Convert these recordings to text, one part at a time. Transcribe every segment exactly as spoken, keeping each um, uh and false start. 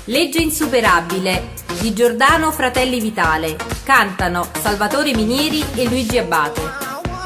Legge insuperabile di Giordano Fratelli Vitale. Cantano Salvatore Minieri e Luigi Abate.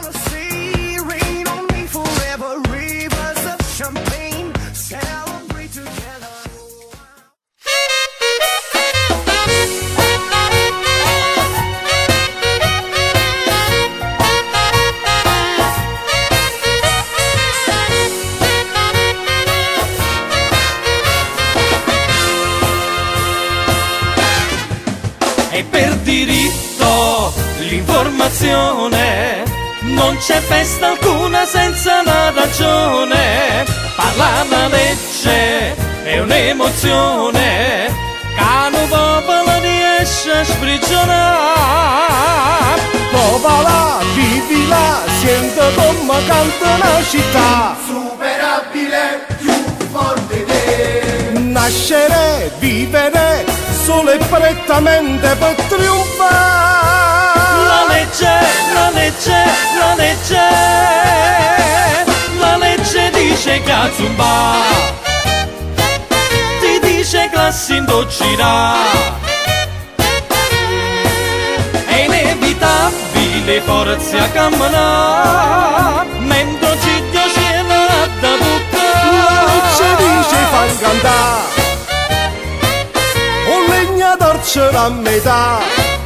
E per diritto l'informazione non c'è festa alcuna senza una ragione. Parla la legge è un'emozione che un popolo riesce a sprigionare. Popola, vivila, sente come canta una città. Superabile, più forte di Nascere, vivere, solo e prettamente per trionfare. La legge, la legge, la legge, la legge dice che a zumba, ti dice classe in docirà. È inevitabile forza a camminare, mentre ci piaceva da bucca. La legge dice fan cantare, un legnador c'era a metà.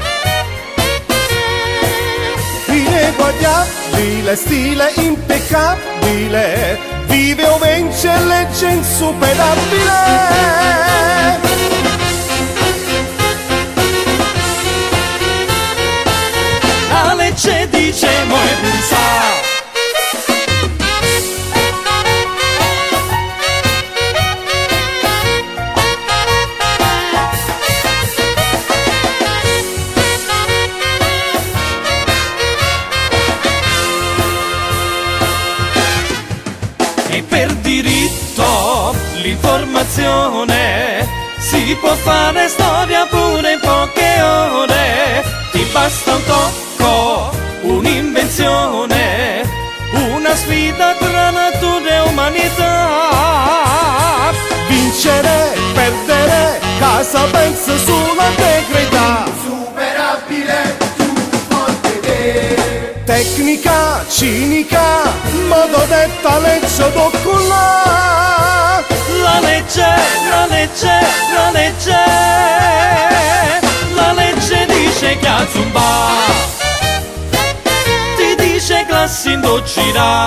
Ineguagliabile, stile impeccabile, vive o vence legge insuperabile. La legge dice mo è busa. E per diritto l'informazione si può fare storia pure in poche ore. Ti basta un tocco, un'invenzione, una sfida tra natura e umanità. Vincere, perdere, casa pensa sulla integrità. superabile, più forte di Tecnica, cinica, modo detta legge d'occulà. La legge, la legge, la legge, la legge dice che a zumba, ti dice classe in docirà.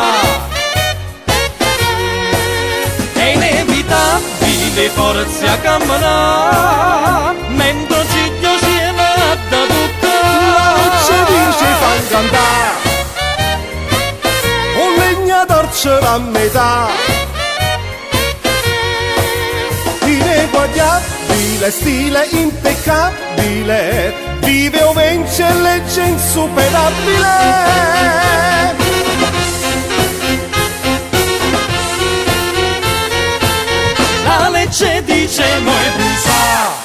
È inevitabile forza a camminare, mentre ci piaceva da bucca. La legge dice fan cantare, un legnador c'era a metà. Ineguagliabile, stile impeccabile, vive o vence legge insuperabile. La legge dice mo è busa.